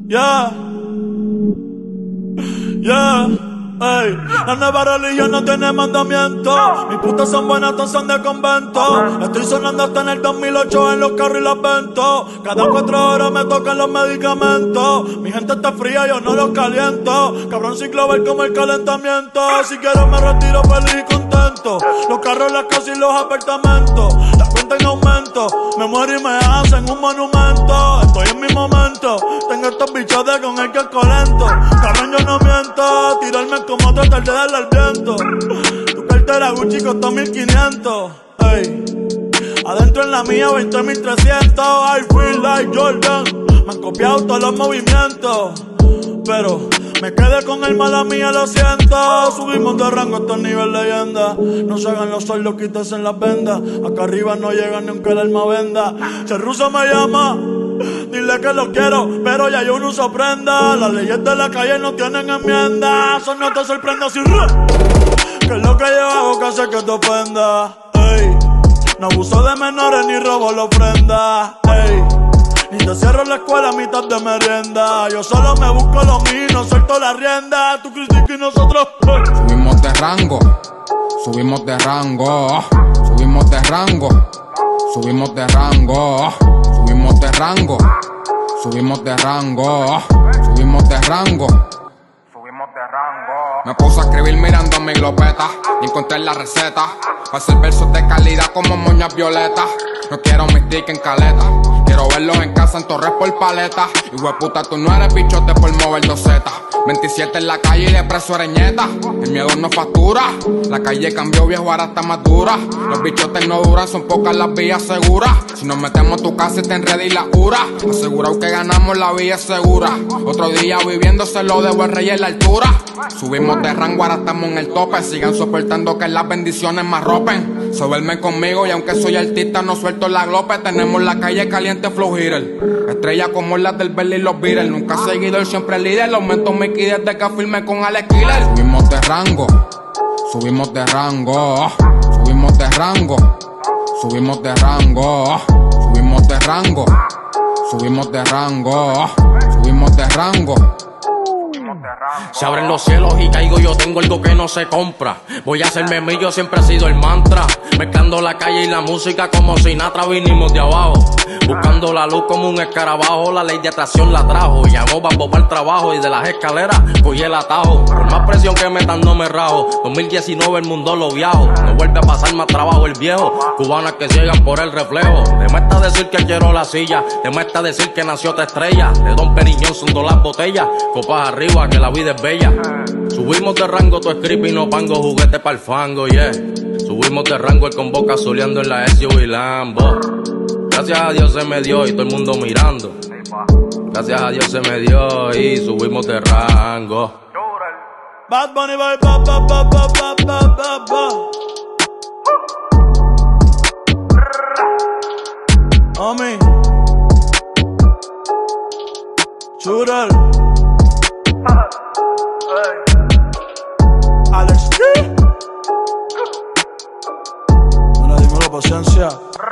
Yeah, yeah, ey. La nueva religión no tiene mandamiento. Mis putas son buenas, todas son de convento. Estoy sonando hasta en el 2008 en los carros y las vento. Cada 4 horas me tocan los medicamentos. Mi gente está fría, yo no los caliento. Cabrón ciclover como el calentamiento. Si quiero me retiro feliz y contento. Los carros, las casas y los apartamentos. La cuenta en aumento. Me muero y me hacen un monumento. Estoy en mi momento. Tengo estos bichos de con el que colento. Cabrón, yo no miento. Tirarme como tratar de darle al viento. Tu cartera Gucci costó 1500. Ey. Adentro en la mía 20.300. I feel like Jordan. Me han copiado todos los movimientos. Pero me quedé con el mala mía, lo siento. Subimos de rango hasta el nivel leyenda. No se hagan los sordos, quítense en las vendas. Acá arriba no llega ni aunque el alma venda. Si el ruso me llama, dile que lo quiero, pero ya yo no uso prenda. Las leyes de la calle no tienen enmienda. Eso no te sorprenda si que es lo que yo hago que hace que te ofenda. Ey. No abuso de menores ni robo la ofrenda. Ey. Ni te cierro la escuela a mitad de merienda. Yo solo me busco lo mío, no suelto la rienda. Tú criticas y nosotros subimos de rango, subimos de rango, subimos de rango, subimos de rango, subimos de rango, subimos de rango, subimos de rango. Me puse a escribir mirando mi glopeta y encontré la receta para hacer versos de calidad como moñas violetas. No quiero mis tickets en caleta, quiero verlos en casa en Torres por paleta. Y hueputa, tú no eres bichote por mover 2 zetas. 27 en la calle y de preso ereñeta. El miedo no factura, la calle cambió, viejo, ahora está más dura. Los bichotes no duran, son pocas las vías seguras. Si nos metemos a tu casa y te enredé y la cura, asegurado que ganamos, la vía es segura. Otro día viviendo se lo debo el rey en la altura. Subimos de rango, ahora estamos en el tope. Sigan soportando que las bendiciones me arropen. Se duermen conmigo y aunque soy artista no suelto la glope. Tenemos la calle caliente, flow hitter. Estrella como las del Berli y los Beatles. Nunca seguidor, siempre líder. Aumento mi key desde que firme con Alex Killer. Subimos de rango, subimos de rango, subimos de rango, subimos de rango, subimos de rango, subimos de rango, subimos de rango. Se abren los cielos y caigo, yo tengo algo que no se compra. Voy a hacerme mío, siempre ha sido el mantra. Mezclando la calle y la música como Sinatra, vinimos de abajo. Buscando la luz como un escarabajo, la ley de atracción la trajo. Llamó Bambo para el trabajo y de las escaleras cogí el atajo. Por más presión que metan no me rajo. 2019 el mundo lo viajo. No vuelve a pasar más trabajo el viejo. Cubanas que llegan por el reflejo. Te muestra decir que quiero la silla. Te muestra decir que nació otra estrella. De Don Periñón son 2 las botellas. Copas arriba que la vida es bella. Subimos de rango, tu script y no pango, juguete pa'l fango, yeah. Subimos de rango, el con boca soleando en la SUV Lambo. Gracias a Dios se me dio y todo el mundo mirando. Gracias a Dios se me dio y subimos de rango. Bad Bunny, ba, ba, ba, ba, ba, ba, ba, ba, ba. Homie Shooter Alex T. Dímelo, paciencia.